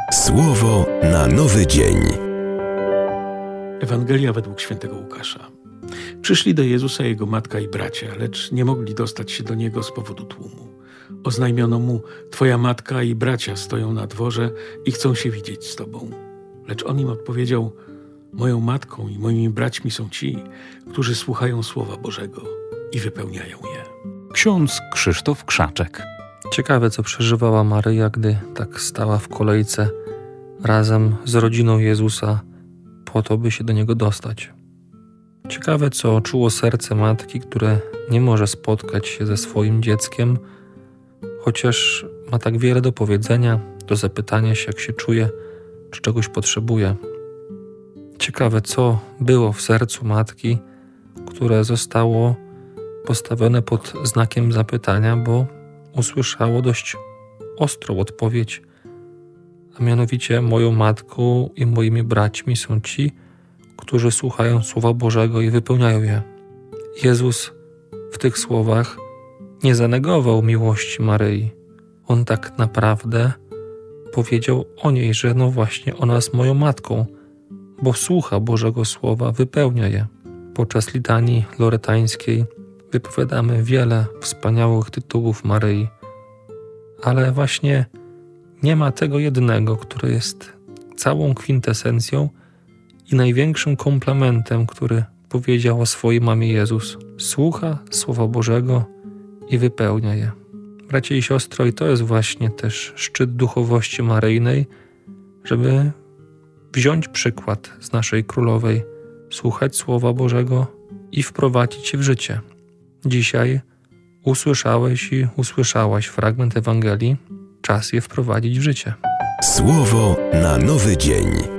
Słowo na nowy dzień. Ewangelia według świętego Łukasza. Przyszli do Jezusa jego matka i bracia, lecz nie mogli dostać się do Niego z powodu tłumu. Oznajmiono mu: Twoja matka i bracia stoją na dworze i chcą się widzieć z Tobą. Lecz on im odpowiedział: Moją matką i moimi braćmi są ci, którzy słuchają Słowa Bożego i wypełniają je. Ksiądz Krzysztof Krzaczek. Ciekawe, co przeżywała Maryja, gdy tak stała w kolejce razem z rodziną Jezusa po to, by się do Niego dostać. Ciekawe, co czuło serce matki, które nie może spotkać się ze swoim dzieckiem, chociaż ma tak wiele do powiedzenia, do zapytania się, jak się czuje, czy czegoś potrzebuje. Ciekawe, co było w sercu matki, które zostało postawione pod znakiem zapytania, bo usłyszało dość ostrą odpowiedź, a mianowicie: moją matką i moimi braćmi są ci, którzy słuchają Słowa Bożego i wypełniają je. Jezus w tych słowach nie zanegował miłości Maryi. On tak naprawdę powiedział o niej, że właśnie ona jest moją matką, bo słucha Bożego Słowa, wypełnia je. Podczas litanii loretańskiej wypowiadamy wiele wspaniałych tytułów Maryi, ale właśnie nie ma tego jednego, które jest całą kwintesencją i największym komplementem, który powiedział o swojej mamie Jezus. Słucha Słowa Bożego i wypełnia je. Bracia i siostro, i to jest właśnie też szczyt duchowości maryjnej, żeby wziąć przykład z naszej Królowej, słuchać Słowa Bożego i wprowadzić je w życie. Dzisiaj usłyszałeś i usłyszałaś fragment Ewangelii, czas je wprowadzić w życie. Słowo na nowy dzień.